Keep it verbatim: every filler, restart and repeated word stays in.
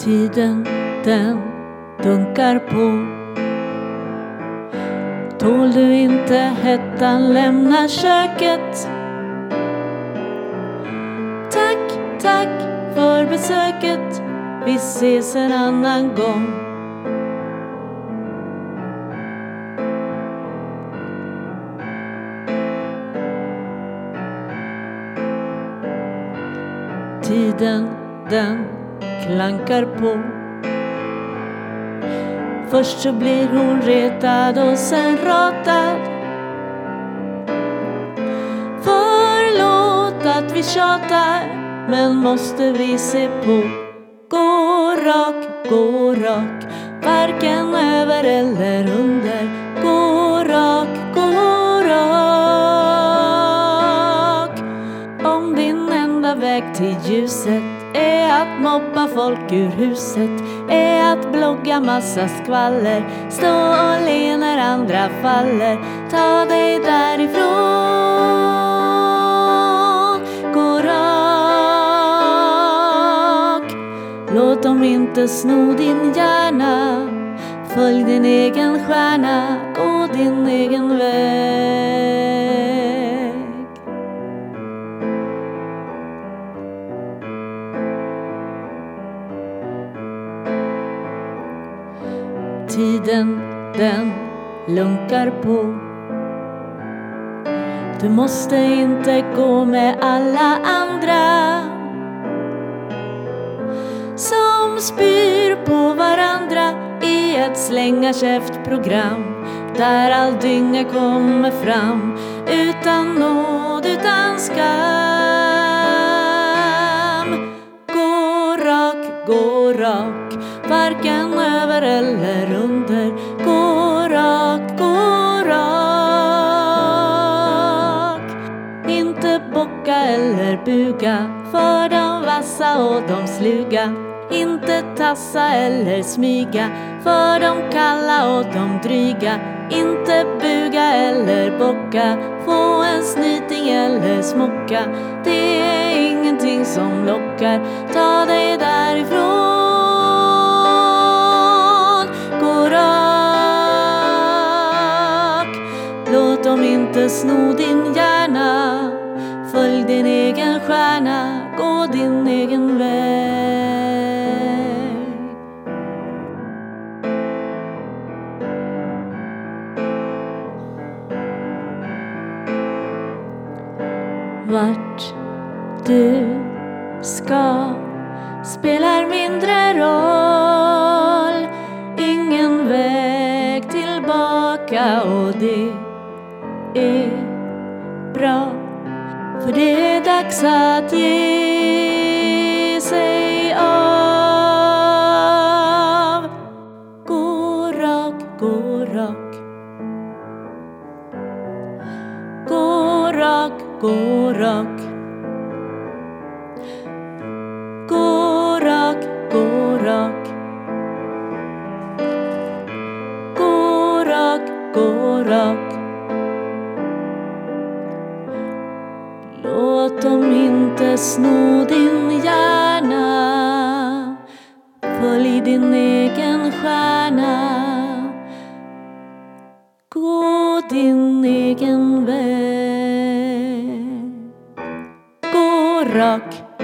Tiden, den dunkar på. Tål du inte hettan, lämna köket. Tack, tack för besöket. Vi ses en annan gång. Tiden, den klankar på. Först så blir hon retad och sen ratad. Förlåt att vi tjatar, men måste vi se på. Gå rak, gå rak, varken över eller under. Gå rak, gå rak. Om din enda väg till ljuset är att mobba folk ur huset, är att blogga massa skvaller, stå och le när andra faller, ta dig därifrån. Gå rak, låt dem inte sno din hjärna. Följ din egen stjärna, gå din egen väg. Tiden, den lunkar på. Du måste inte gå med alla andra som spyr på varandra i ett slänga-käft-program där all dynga kommer fram utan nåd, utan skam. Gå rak, gå rak, varken över eller under. Gå rak, gå rak. Inte bocka eller buga för de vassa och de sluga. Inte tassa eller smyga för de kalla och de dryga. Inte buga eller bocka, få en snyting eller smocka. Det är ingenting som lockar, ta dig därifrån. Gå rak, låt dem inte sno din hjärna. Följ din egen stjärna, gå din egen väg. Vart du ska spelar mindre roll. Ingen väg tillbaka, och det är bra, för det är dags att ge sig av. Gå rak, gå rak. Gå rak, gå rak. Gå rak, gå rak. Gå rak, gå rak. Låt dem inte sno din hjärna. Följ din egen stjärna. Gå din egen väg. Gå rak.